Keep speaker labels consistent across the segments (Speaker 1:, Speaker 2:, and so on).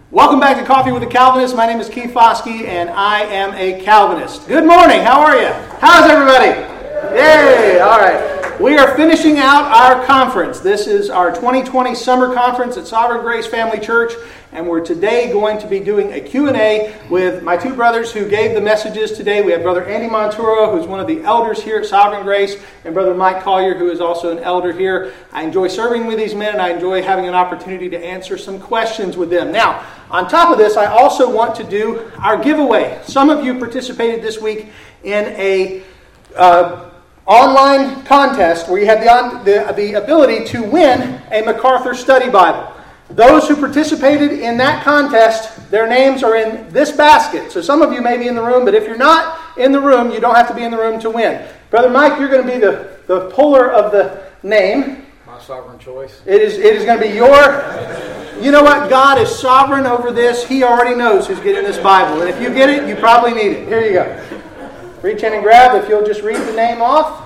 Speaker 1: Welcome back to Coffee with a Calvinist. My name is Keith Foskey, and I am a Calvinist. Good morning. How are you? How's everybody? Yay! All right. We are finishing out our conference. This is our 2020 summer conference at Sovereign Grace Family Church, and we're today going to be doing a Q&A with my two brothers who gave the messages today. We have Brother Andy Monturo, who's one of the elders here at Sovereign Grace, and Brother Mike Collier, who is also an elder here. I enjoy serving with these men, and I enjoy having an opportunity to answer some questions with them. Now, on top of this, I also want to do our giveaway. Some of you participated this week in a online contest where you had the ability to win a MacArthur Study Bible. Those who participated in that contest, their names are in this basket. So some of you may be in the room, but if you're not in the room, you don't have to be in the room to win. Brother Mike, you're going to be the puller of the name.
Speaker 2: My sovereign choice.
Speaker 1: It is going to be your... You know what? God is sovereign over this. He already knows who's getting this Bible. And if you get it, you probably need it. Here you go. Reach in and grab. If you'll just read the name off.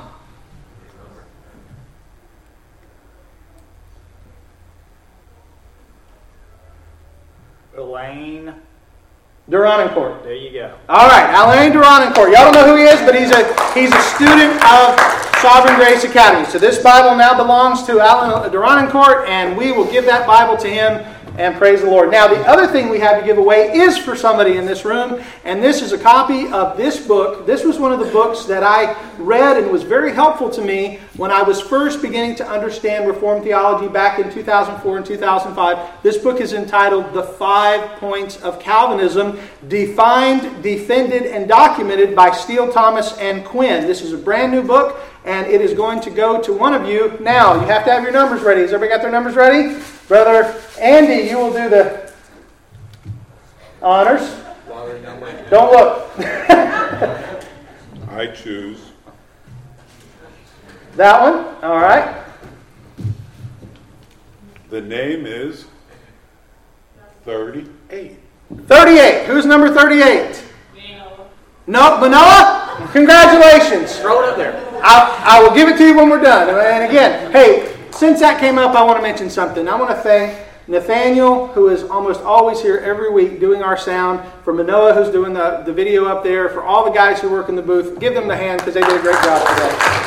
Speaker 2: Elaine
Speaker 1: Duranencourt.
Speaker 2: There you go.
Speaker 1: All right, Alain Duranencourt. Y'all don't know who he is, but he's a student of Sovereign Grace Academy. So this Bible now belongs to Alain Duranencourt, and we will give that Bible to him. And praise the Lord. Now, the other thing we have to give away is for somebody in this room, and this is a copy of this book. This was one of the books that I read and was very helpful to me when I was first beginning to understand Reformed theology back in 2004 and 2005. This book is entitled The 5 Points of Calvinism, Defined, Defended, and Documented by Steele, Thomas, and Quinn. This is a brand new book, and it is going to go to one of you. Now, you have to have your numbers ready. Has everybody got their numbers ready? Brother Andy, you will do the honors. Don't look.
Speaker 3: I choose.
Speaker 1: That one? All right.
Speaker 3: The name is 38.
Speaker 1: 38. Who's number 38? No, Manoa? Congratulations.
Speaker 2: Throw it up there.
Speaker 1: I will give it to you when we're done. And again, hey, since that came up, I want to mention something. I want to thank Nathaniel, who is almost always here every week doing our sound, for Manoa, who's doing the video up there, for all the guys who work in the booth. Give them the hand because they did a great job today.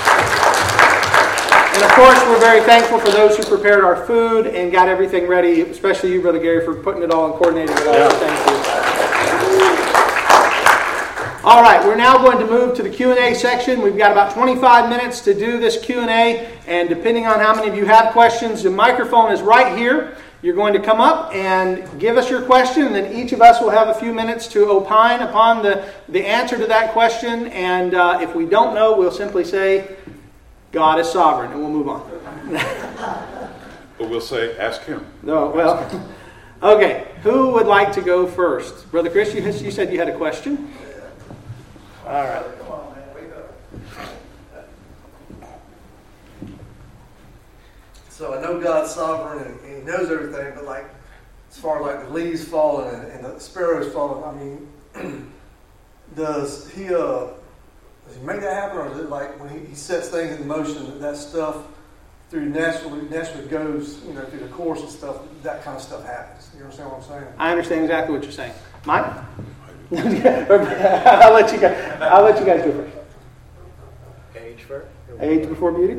Speaker 1: And of course, we're very thankful for those who prepared our food and got everything ready, especially you, Brother Gary, for putting it all and coordinating it all. Yeah. Thank you. All right, we're now going to move to the Q&A section. We've got about 25 minutes to do this Q&A, and depending on how many of you have questions, the microphone is right here. You're going to come up and give us your question, and then each of us will have a few minutes to opine upon the answer to that question, and if we don't know, we'll simply say, God is sovereign, and we'll move on.
Speaker 3: But we'll say, ask him.
Speaker 1: No, well, okay. Who would like to go first? Brother Chris, you said you had a question? All right.
Speaker 4: Come on, man, wake up. So I know God's sovereign and He knows everything, but like as far as like the leaves falling and the sparrows falling, I mean, does He make that happen, or is it like when He sets things in motion that stuff through naturally goes, through the course and stuff, that kind of stuff happens? You understand what I'm saying?
Speaker 1: I understand exactly what you're saying, Mike. I'll let you guys go first.
Speaker 2: Age first.
Speaker 1: Age before beauty.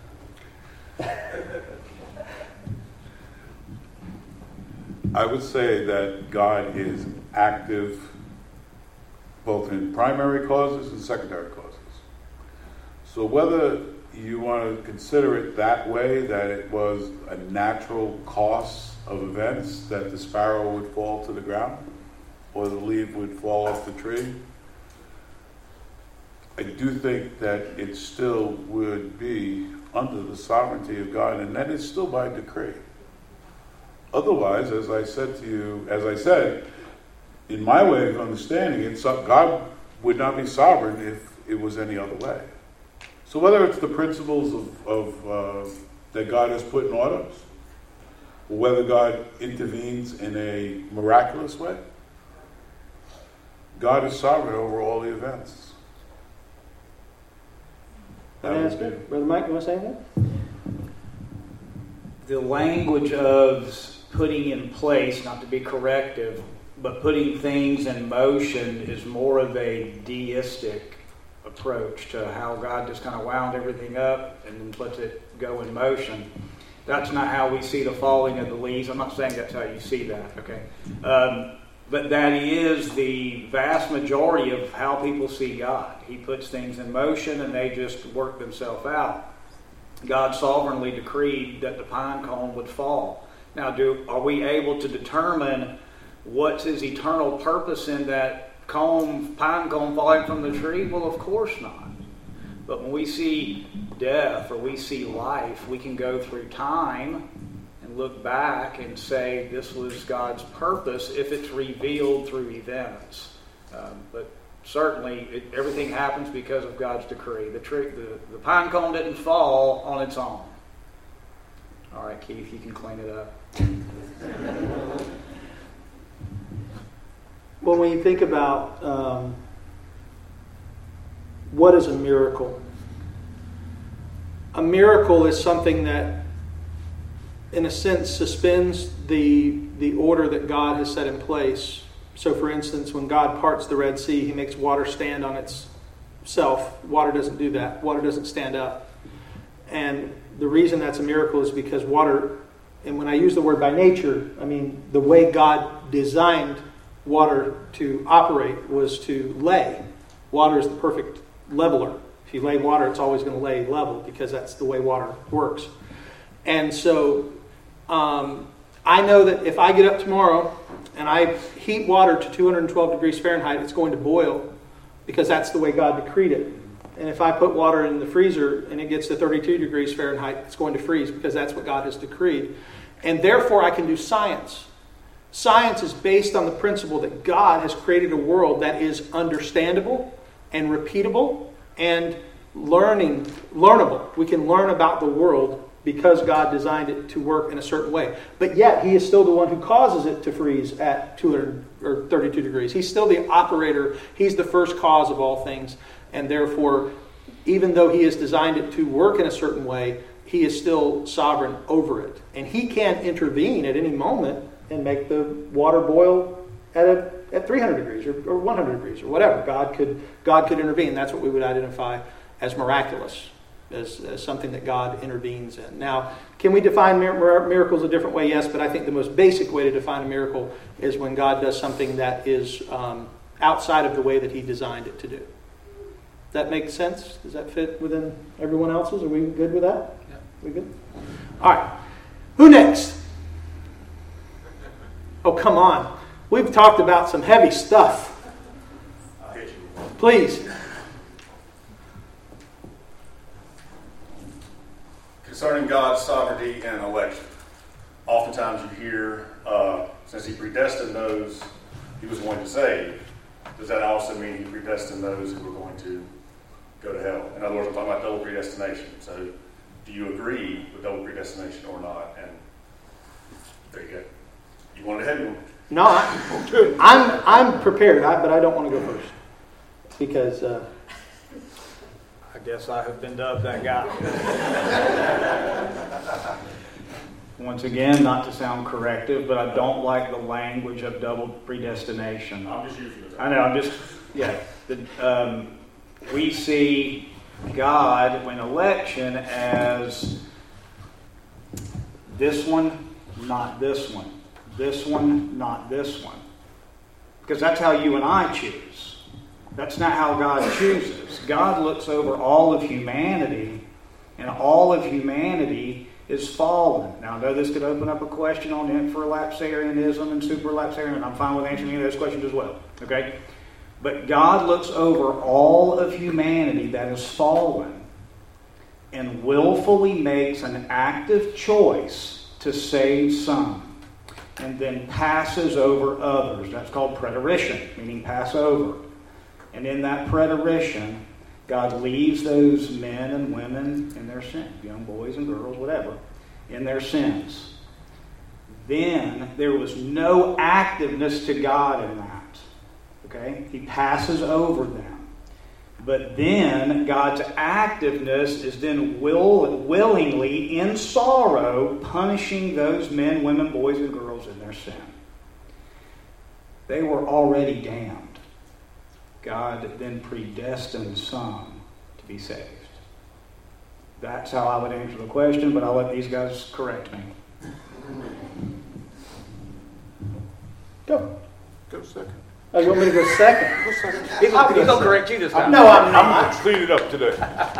Speaker 3: I would say that God is active both in primary causes and secondary causes. So whether you want to consider it that way, that it was a natural cause of events, that the sparrow would fall to the ground, or the leaf would fall off the tree, I do think that it still would be under the sovereignty of God, and that is still by decree. Otherwise, as I said, in my way of understanding it, God would not be sovereign if it was any other way. So whether it's the principles of that God has put in order, or whether God intervenes in a miraculous way, God is sovereign over all the events.
Speaker 1: That's good. Brother Mike, you want to say anything?
Speaker 2: The language of
Speaker 5: putting in place, not to be corrective, but putting things in motion is more of a deistic approach to how God just kind of wound everything up and then lets it go in motion. That's not how we see the falling of the leaves. I'm not saying that's how you see that, okay? But that is the vast majority of how people see God. He puts things in motion and they just work themselves out. God sovereignly decreed that the pine cone would fall. Now, are we able to determine what's his eternal purpose in that pine cone falling from the tree? Well, of course not. But when we see death or we see life, we can go through time and look back and say this was God's purpose if it's revealed through events. But certainly everything happens because of God's decree. The pine cone didn't fall on its own. All right, Keith, you can clean it up.
Speaker 1: Well, when you think about what is a miracle is something that, in a sense, suspends the order that God has set in place. So, for instance, when God parts the Red Sea, He makes water stand on itself. Water doesn't do that. Water doesn't stand up. And the reason that's a miracle is because water, and when I use the word by nature, I mean the way God designed water to operate was to lay. Water is the perfect leveler. If you lay water, it's always going to lay level because that's the way water works. And so I know that if I get up tomorrow and I heat water to 212 degrees Fahrenheit, it's going to boil because that's the way God decreed it. And if I put water in the freezer and it gets to 32 degrees Fahrenheit, it's going to freeze because that's what God has decreed. And therefore I can do science. Science is based on the principle that God has created a world that is understandable and repeatable and learnable. We can learn about the world because God designed it to work in a certain way. But yet, He is still the one who causes it to freeze at 200 or 32 degrees. He's still the operator. He's the first cause of all things. And therefore, even though He has designed it to work in a certain way, He is still sovereign over it. And He can't intervene at any moment and make the water boil at 300 degrees or 100 degrees or whatever. God could intervene. That's what we would identify as miraculous, as something that God intervenes in. Now, can we define miracles a different way? Yes, but I think the most basic way to define a miracle is when God does something that is outside of the way that He designed it to do. That makes sense? Does that fit within everyone else's? Are we good with that?
Speaker 2: Yeah.
Speaker 1: We good? All right. Who next? Oh, come on. We've talked about some heavy stuff.
Speaker 6: I'll hit you.
Speaker 1: Please.
Speaker 6: Concerning God's sovereignty and election, oftentimes you hear, since He predestined those He was going to save, does that also mean He predestined those who were going to go to hell? In other words, I'm talking about double predestination. So, do you agree with double predestination or not? And there you go. You wanted to hit me.
Speaker 1: No, I'm prepared, but I don't want to go first because
Speaker 5: I guess I have been dubbed that guy. Once again, not to sound corrective, but I don't like the language of double predestination.
Speaker 6: I'm just using it.
Speaker 5: I know, we see God when election as this one, not this one. This one, not this one. Because that's how you and I choose. That's not how God chooses. God looks over all of humanity, and all of humanity is fallen. Now, I know this could open up a question on infralapsarianism and superlapsarianism, and I'm fine with answering any of those questions as well. Okay? But God looks over all of humanity that is fallen and willfully makes an active choice to save some, and then passes over others. That's called preterition, meaning pass over. And in that preterition, God leaves those men and women in their sin, young boys and girls, whatever, in their sins. Then there was no activeness to God in that. Okay? He passes over them. But then God's activeness is then willingly, in sorrow, punishing those men, women, boys, and girls in their sin. They were already damned. God then predestined some to be saved. That's how I would answer the question, but I'll let these guys correct me.
Speaker 1: Go.
Speaker 3: Go second.
Speaker 1: Oh, you want me to go second?
Speaker 2: He's going to correct you this time.
Speaker 1: No, I'm not.
Speaker 3: Clean it up today.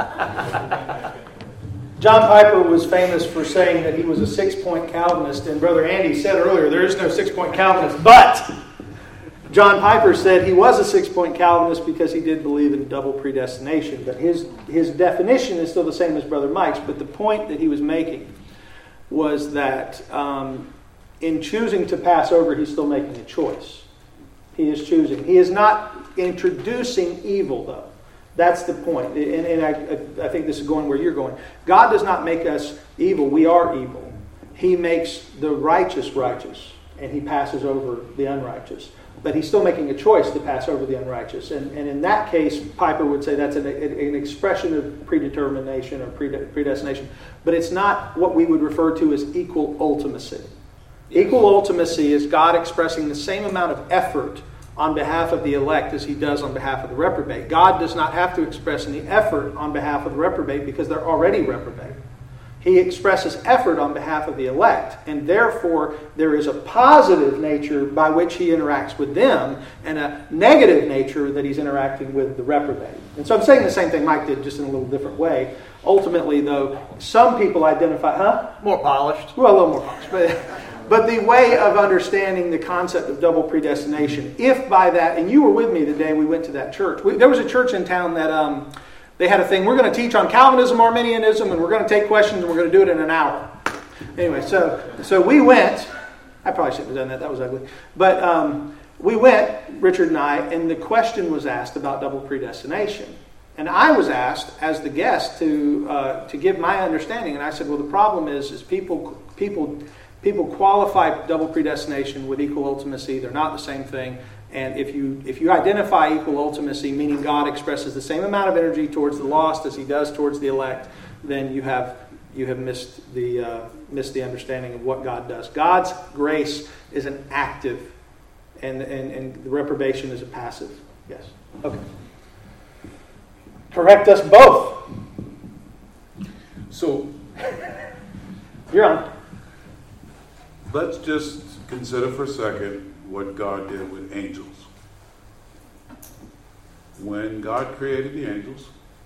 Speaker 1: John Piper was famous for saying that he was a 6-point Calvinist, and Brother Andy said earlier there is no 6-point Calvinist, but John Piper said he was a 6-point Calvinist because he did believe in double predestination, but his definition is still the same as Brother Mike's, but the point that he was making was that in choosing to pass over, he's still making a choice. He is choosing. He is not introducing evil, though. That's the point. And I think this is going where you're going. God does not make us evil. We are evil. He makes the righteous righteous, and he passes over the unrighteous. But he's still making a choice to pass over the unrighteous. And in that case, Piper would say that's an expression of predetermination or predestination. But it's not what we would refer to as equal ultimacy. Equal ultimacy is God expressing the same amount of effort on behalf of the elect as he does on behalf of the reprobate. God does not have to express any effort on behalf of the reprobate because they're already reprobate. He expresses effort on behalf of the elect, and therefore there is a positive nature by which he interacts with them and a negative nature that he's interacting with the reprobate. And so I'm saying the same thing Mike did, just in a little different way. Ultimately, though, some people identify,
Speaker 2: More polished.
Speaker 1: well, a little more polished, but the way of understanding the concept of double predestination, if by that, and you were with me the day we went to that church. There was a church in town that they had a thing, we're going to teach on Calvinism, Arminianism, and we're going to take questions, and we're going to do it in an hour. Anyway, so we went. I probably shouldn't have done that. That was ugly. But we went, Richard and I, and the question was asked about double predestination. And I was asked, as the guest, to give my understanding. And I said, well, the problem is people qualify double predestination with equal ultimacy. They're not the same thing. And if you identify equal ultimacy, meaning God expresses the same amount of energy towards the lost as he does towards the elect, then you have missed the understanding of what God does. God's grace is an active, and the reprobation is a passive. Yes. Okay. Correct us both.
Speaker 3: So
Speaker 1: You're on.
Speaker 3: let's just consider for a second what God did with angels. When God created the angels,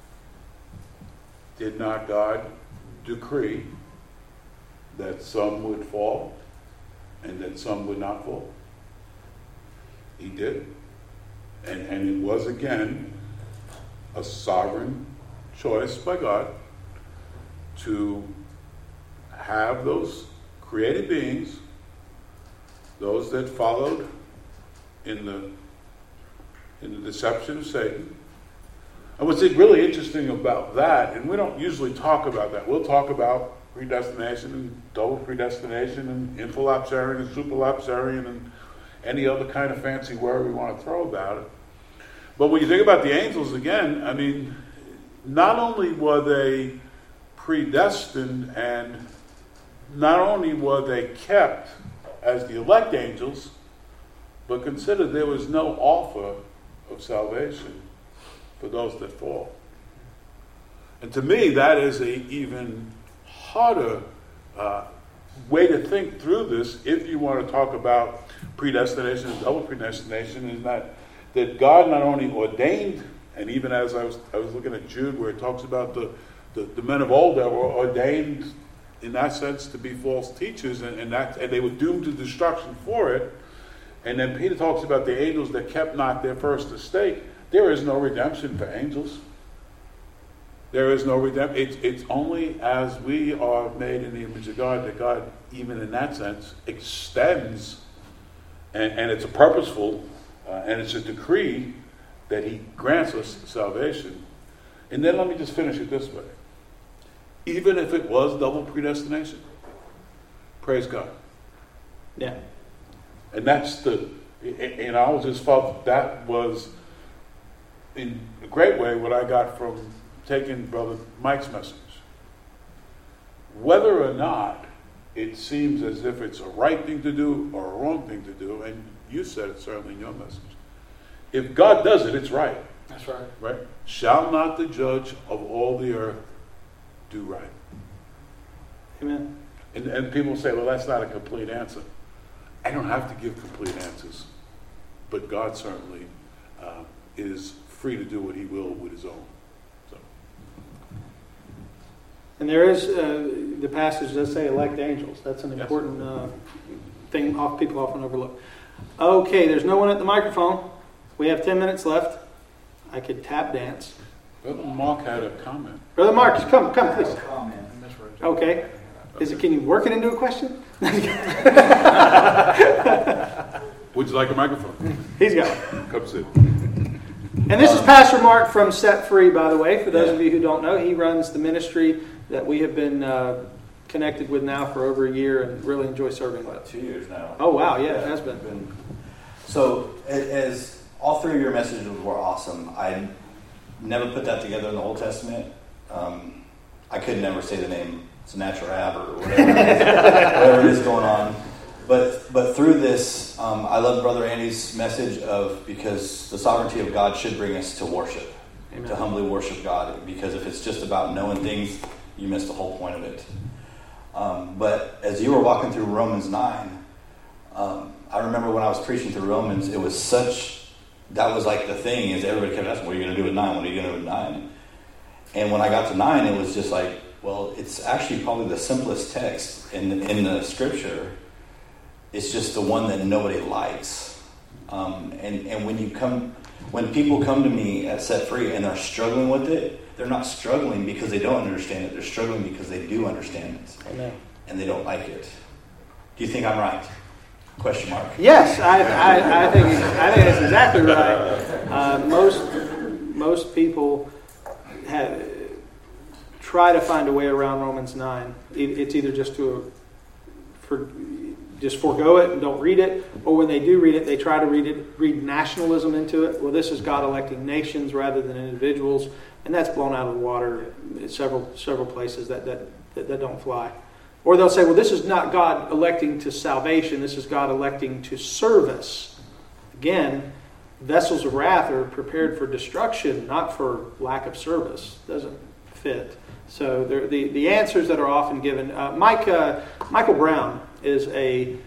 Speaker 3: did not God decree that some would fall and that some would not fall? He did. And it was, again, a sovereign choice by God to have those created beings, those that followed in the deception of Satan. And what's really interesting about that, and we don't usually talk about that, we'll talk about predestination and double predestination and infralapsarian and superlapsarian and any other kind of fancy word we want to throw about it. But when you think about the angels again, I mean, not only were they predestined and not only were they kept as the elect angels, but consider there was no offer of salvation for those that fall. And to me, that is an even harder way to think through this if you want to talk about predestination and double predestination, is that God not only ordained, and even as I was looking at Jude where it talks about the men of old that were ordained in that sense to be false teachers, and they were doomed to destruction for it. And then Peter talks about the angels that kept not their first estate. There is no redemption for angels. There is no redemption. It's only as we are made in the image of God that God, even in that sense, extends, and it's a purposeful, and it's a decree that he grants us salvation. And then let me just finish it this way. Even if it was double predestination, praise God.
Speaker 1: Yeah.
Speaker 3: And that's and I always just felt that was in a great way what I got from taking Brother Mike's message. Whether or not it seems as if it's a right thing to do or a wrong thing to do, and you said it certainly in your message, if God does it, it's right.
Speaker 1: That's right.
Speaker 3: Right? Shall not the judge of all the earth do right?
Speaker 1: Amen.
Speaker 3: And people say, well, that's not a complete answer. I don't have to give complete answers. But God certainly is free to do what he will with his own. So.
Speaker 1: And there is, the passage does say elect angels. That's an important thing people often overlook. Okay, there's no one at the microphone. We have 10 minutes left. I could tap dance.
Speaker 3: Brother Mark had a comment.
Speaker 1: Brother Marcus, come, please.
Speaker 5: Comment.
Speaker 1: Okay. Can you work it into a question?
Speaker 3: Would you like a microphone?
Speaker 1: He's got one.
Speaker 3: Come sit.
Speaker 1: And this is Pastor Mark from Set Free, by the way. For those of you who don't know, he runs the ministry that we have been connected with now for over a year and really enjoy serving with.
Speaker 7: About 2 years now.
Speaker 1: Oh, wow. Yeah, it has been.
Speaker 7: So, as all three of your messages were awesome. I never put that together in the Old Testament. I could never say the name Sennacherib or whatever it is going on. But through this, I love Brother Andy's message because the sovereignty of God should bring us to worship, Amen. To humbly worship God. Because if it's just about knowing things, you miss the whole point of it. But as you were walking through Romans 9, I remember when I was preaching through Romans, it was that was like the thing, is everybody kept asking, what are you going to do with 9? What are you going to do with 9? And when I got to 9, it was just like, well, it's actually probably the simplest text in the scripture. It's just the one that nobody likes. And when people come to me at Set Free and they're struggling with it, they're not struggling because they don't understand it. They're struggling because they do understand it.
Speaker 1: Amen. And
Speaker 7: they don't like it. Do you think I'm right? Question mark.
Speaker 1: Yes, I think that's exactly right. Most people try to find a way around Romans 9. It's either just just forego it and don't read it, or when they do read it, they try to read nationalism into it. Well, this is God electing nations rather than individuals, and that's blown out of the water in several places that don't fly. Or they'll say, well, this is not God electing to salvation, this is God electing to service. Again, vessels of wrath are prepared for destruction, not for lack of service. Doesn't fit. So the answers that are often given. Michael Brown is a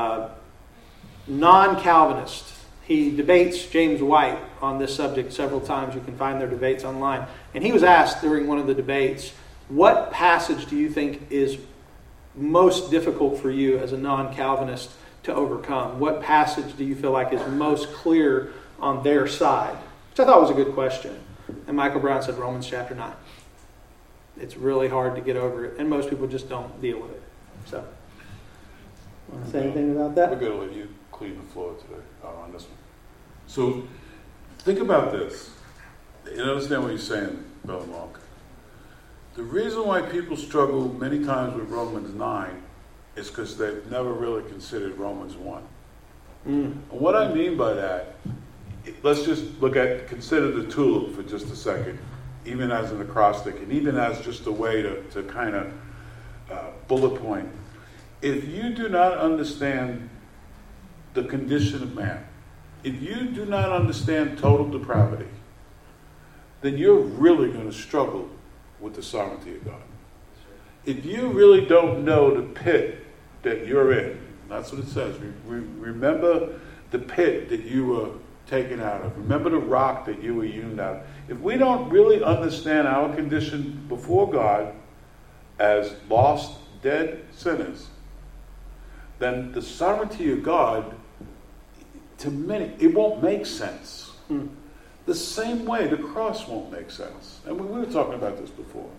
Speaker 1: non-Calvinist. He debates James White on this subject several times. You can find their debates online. And he was asked during one of the debates, what passage do you think is most difficult for you as a non-Calvinist to overcome? What passage do you feel like is most clear on their side? Which I thought was a good question. And Michael Brown said Romans chapter 9. It's really hard to get over it, and most people just don't deal with it. So, want to say anything about that?
Speaker 3: We're going to let you clean the floor today on this one. So, think about this. You understand what you're saying, Brother Mark. The reason why people struggle many times with Romans 9 is because they've never really considered Romans 1. And what I mean by that, let's just consider the tulip for just a second, even as an acrostic, and even as just a way to kind of bullet point. If you do not understand the condition of man, if you do not understand total depravity, then you're really going to struggle with the sovereignty of God. If you really don't know the pit that you're in, that's what it says. Remember the pit that you were taken out of. Remember the rock that you were hewn out of. If we don't really understand our condition before God as lost, dead sinners, then the sovereignty of God, to many, it won't make sense. The same way the cross won't make sense. And we were talking about this before.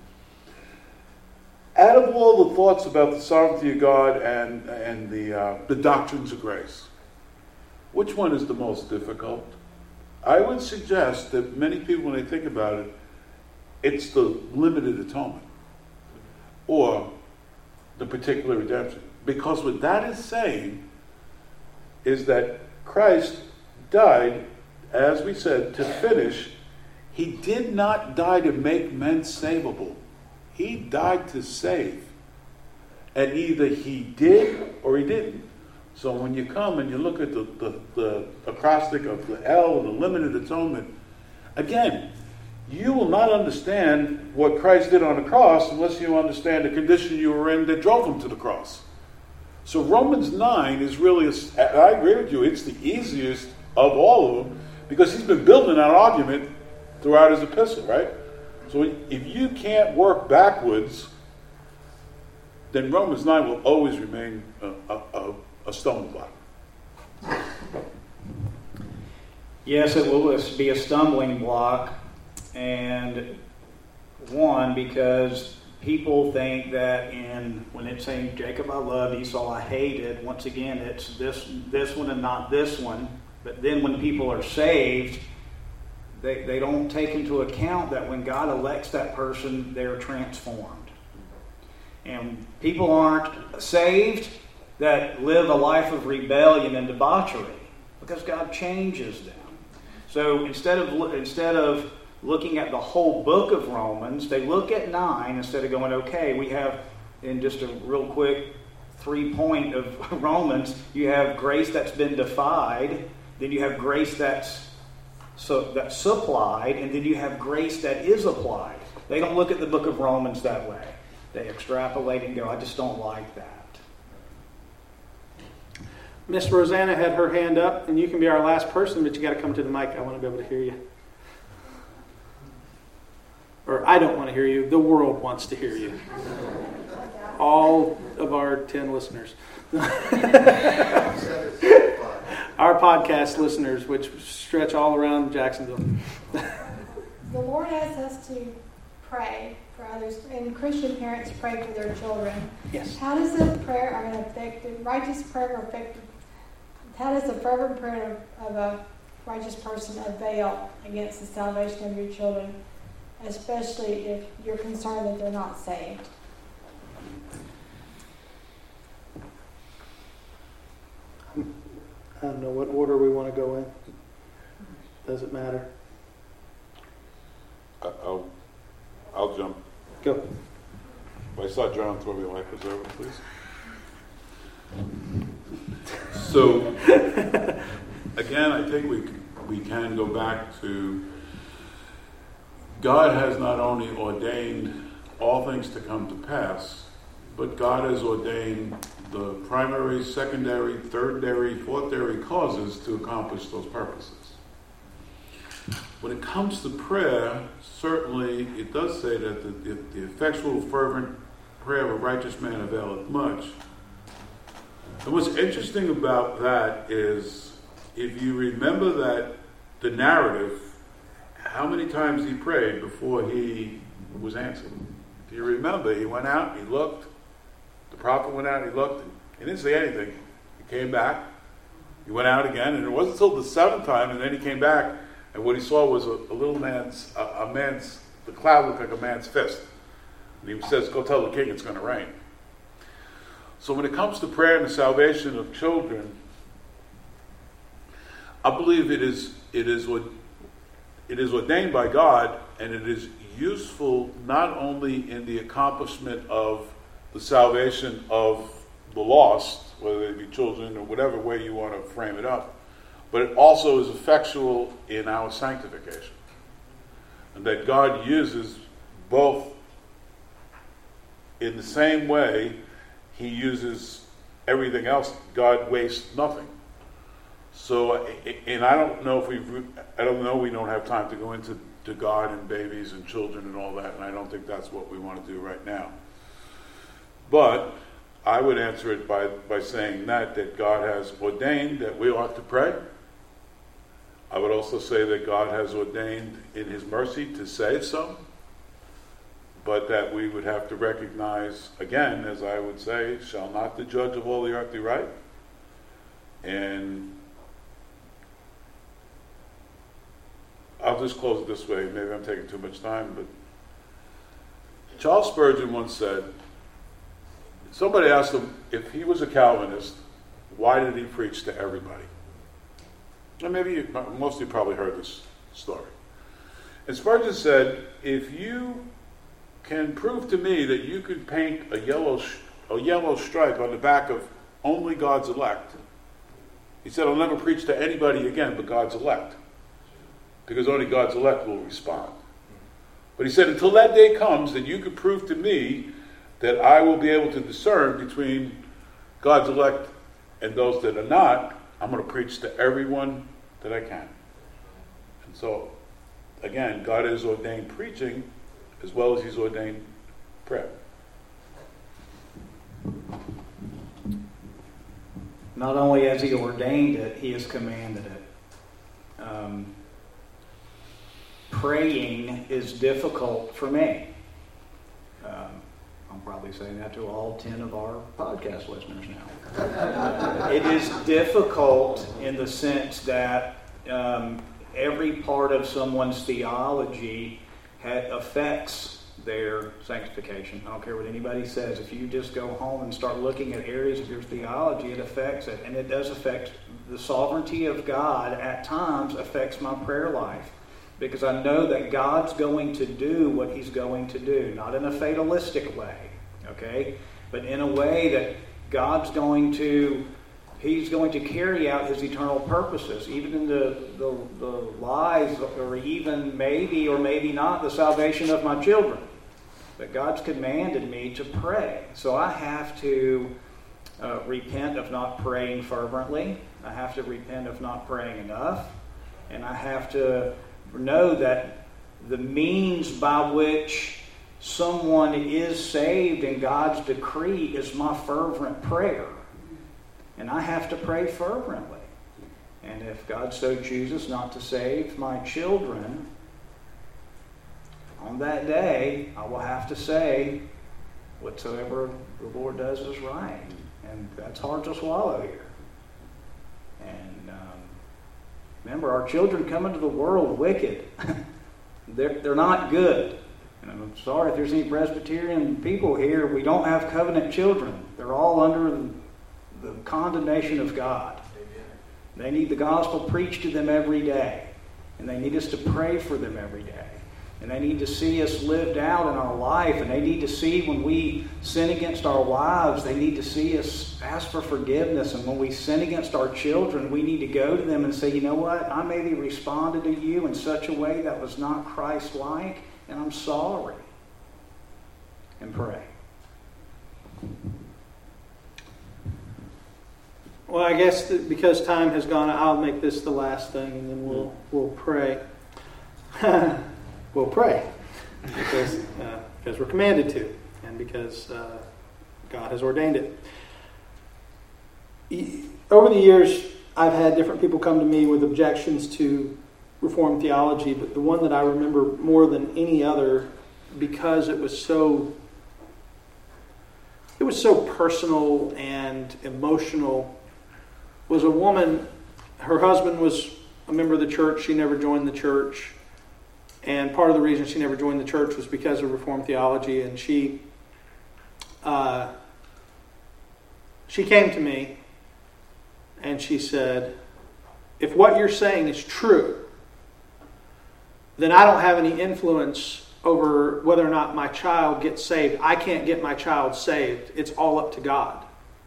Speaker 3: Out of all the thoughts about the sovereignty of God and the doctrines of grace, which one is the most difficult? I would suggest that many people, when they think about it, it's the limited atonement or the particular redemption. Because what that is saying is that Christ died as we said, to finish, he did not die to make men savable. He died to save. And either he did or he didn't. So when you come and you look at the acrostic of the L and the limited atonement, again, you will not understand what Christ did on the cross unless you understand the condition you were in that drove him to the cross. So Romans 9 is really, I agree with you, it's the easiest of all of them because he's been building that argument throughout his epistle, right? So if you can't work backwards, then Romans 9 will always remain a stumbling block.
Speaker 5: Yes, it will be a stumbling block. And one, because people think that when it's saying Jacob I loved, Esau I hated, once again it's this one and not this one. But then when people are saved, they don't take into account that when God elects that person, they're transformed. And people aren't saved that live a life of rebellion and debauchery because God changes them. So instead of looking at the whole book of Romans, they look at 9 instead of going, okay, we have, in just a real quick 3-point of Romans, you have grace that's been defied, then you have grace that's supplied, and then you have grace that is applied. They don't look at the book of Romans that way. They extrapolate and go, I just don't like that.
Speaker 1: Miss Rosanna had her hand up, and you can be our last person, but you got to come to the mic. I want to be able to hear you. Or I don't want to hear you. The world wants to hear you. All of our 10 listeners. Our podcast listeners, which stretch all around Jacksonville.
Speaker 8: The Lord asks us to pray for others, and Christian parents pray for their children.
Speaker 1: Yes.
Speaker 8: How does the prayer affect the righteous prayer affect? How does the fervent prayer of a righteous person avail against the salvation of your children, especially if you're concerned that they're not saved?
Speaker 1: I don't know what order we want to go in. Does it matter?
Speaker 3: I'll jump.
Speaker 1: Go.
Speaker 3: I saw John throw me a life preserver, please. So, again, I think we can go back to God has not only ordained all things to come to pass, but God has ordained the primary, secondary, thirdary, fourthary causes to accomplish those purposes. When it comes to prayer, certainly it does say that the effectual, fervent prayer of a righteous man availeth much. And what's interesting about that is, if you remember that the narrative, how many times he prayed before he was answered. If you remember, he went out, he looked, the prophet went out, he looked, he didn't say anything. He came back, he went out again, and it wasn't until the 7th time, and then he came back, and what he saw was a little man's, the cloud looked like a man's fist. And he says, go tell the king it's going to rain. So when it comes to prayer and the salvation of children, I believe it is ordained by God, and it is useful not only in the accomplishment of the salvation of the lost, whether they be children or whatever way you want to frame it up, but it also is effectual in our sanctification. And that God uses both in the same way he uses everything else. God wastes nothing. So, and I don't know we don't have time to go into God and babies and children and all that, and I don't think that's what we want to do right now. But I would answer it by saying that God has ordained that we ought to pray. I would also say that God has ordained in his mercy to save some, but that we would have to recognize, again, as I would say, shall not the judge of all the earth be right? And I'll just close it this way. Maybe I'm taking too much time, but Charles Spurgeon once said, somebody asked him if he was a Calvinist, why did he preach to everybody? And maybe most of you probably heard this story. And Spurgeon said, if you can prove to me that you could paint a yellow stripe on the back of only God's elect, he said, I'll never preach to anybody again but God's elect, because only God's elect will respond. But he said, until that day comes that you could prove to me that I will be able to discern between God's elect and those that are not, I'm going to preach to everyone that I can. And so, again, God has ordained preaching as well as he's ordained prayer.
Speaker 5: Not only has he ordained it, he has commanded it. Praying is difficult for me. I'm probably saying that to all 10 of our podcast listeners now. It is difficult in the sense that every part of someone's theology affects their sanctification. I don't care what anybody says. If you just go home and start looking at areas of your theology, it affects it. And it does affect the sovereignty of God at times affects my prayer life. Because I know that God's going to do what he's going to do. Not in a fatalistic way, okay? But in a way that God's going to, he's going to carry out his eternal purposes. Even in the lives, or even maybe or maybe not, the salvation of my children. But God's commanded me to pray. So I have to repent of not praying fervently. I have to repent of not praying enough. And I have to know that the means by which someone is saved in God's decree is my fervent prayer. And I have to pray fervently. And if God so chooses not to save my children, on that day, I will have to say, whatsoever the Lord does is right. And that's hard to swallow here. And remember, our children come into the world wicked. They're not good. And I'm sorry if there's any Presbyterian people here. We don't have covenant children. They're all under the condemnation of God. They need the gospel preached to them every day. And they need us to pray for them every day. And they need to see us lived out in our life. And they need to see when we sin against our wives, they need to see us ask for forgiveness. And when we sin against our children, we need to go to them and say, you know what? I maybe responded to you in such a way that was not Christ-like, and I'm sorry. And pray.
Speaker 1: Well, I guess that because time has gone, I'll make this the last thing, and then we'll pray. We'll pray because we're commanded to, and because God has ordained it. Over the years, I've had different people come to me with objections to Reformed theology, but the one that I remember more than any other, because it was so personal and emotional, was a woman. Her husband was a member of the church. She never joined the church. And part of the reason she never joined the church was because of Reformed theology. And she came to me and she said, if what you're saying is true, then I don't have any influence over whether or not my child gets saved. I can't get my child saved. It's all up to God.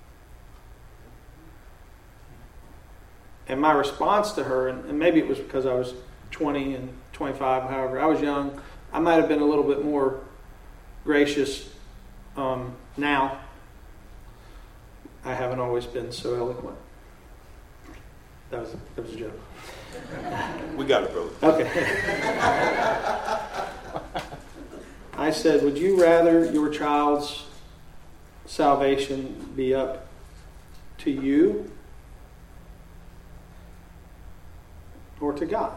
Speaker 1: And my response to her, and maybe it was because I was 20 and 25, however, I was young. I might have been a little bit more gracious now. I haven't always been so eloquent. That was a joke.
Speaker 3: We got it, brother.
Speaker 1: Okay. I said, would you rather your child's salvation be up to you or to God?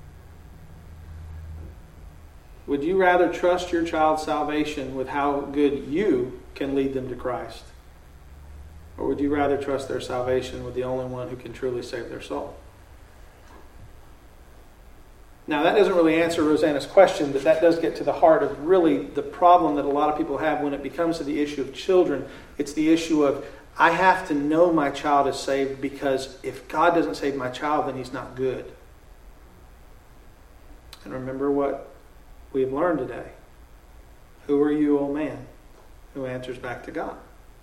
Speaker 1: Would you rather trust your child's salvation with how good you can lead them to Christ? Or would you rather trust their salvation with the only one who can truly save their soul? Now, that doesn't really answer Rosanna's question, but that does get to the heart of really the problem that a lot of people have when it becomes to the issue of children. It's the issue of, I have to know my child is saved, because if God doesn't save my child, then he's not good. And remember what we have learned today. Who are you, O man, who answers back to God?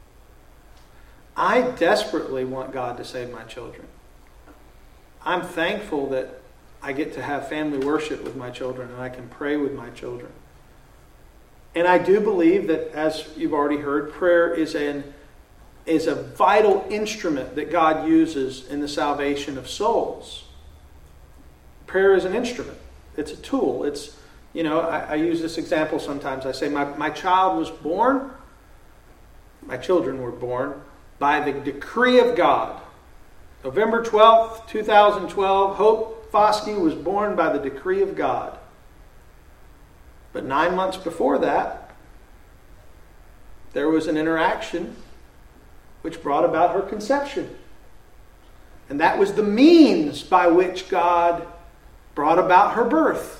Speaker 1: I desperately want God to save my children. I'm thankful that I get to have family worship with my children and I can pray with my children. And I do believe that, as you've already heard, prayer is a vital instrument that God uses in the salvation of souls. Prayer is an instrument. It's a tool. It's, I use this example sometimes. I say my child was born, my children were born by the decree of God. November 12th, 2012, Hope Foskey was born by the decree of God. But 9 months before that, there was an interaction which brought about her conception. And that was the means by which God brought about her birth.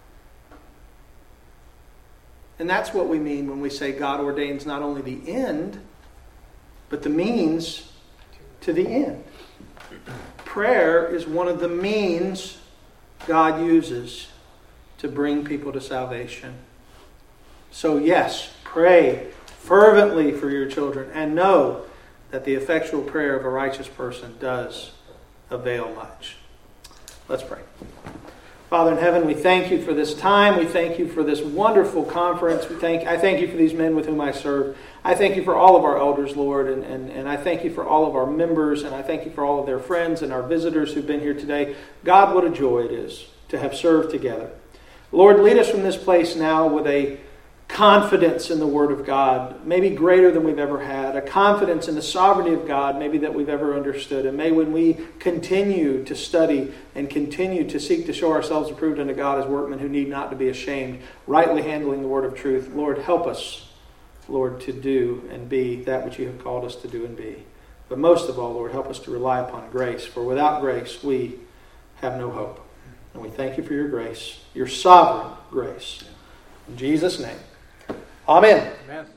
Speaker 1: And that's what we mean when we say God ordains not only the end, but the means to the end. Prayer is one of the means God uses to bring people to salvation. So yes, pray fervently for your children and know that the effectual prayer of a righteous person does avail much. Let's pray. Father in heaven, we thank you for this time. We thank you for this wonderful conference. I thank you for these men with whom I serve. I thank you for all of our elders, Lord, and I thank you for all of our members, and I thank you for all of their friends and our visitors who've been here today. God, what a joy it is to have served together. Lord, lead us from this place now with a confidence in the Word of God, maybe greater than we've ever had, a confidence in the sovereignty of God, maybe that we've ever understood. And may, when we continue to study and continue to seek to show ourselves approved unto God as workmen who need not to be ashamed, rightly handling the word of truth, Lord, help us, Lord, to do and be that which you have called us to do and be. But most of all, Lord, help us to rely upon grace, for without grace we have no hope. And we thank you for your grace, your sovereign grace. In Jesus' name. Amen.
Speaker 2: Amen.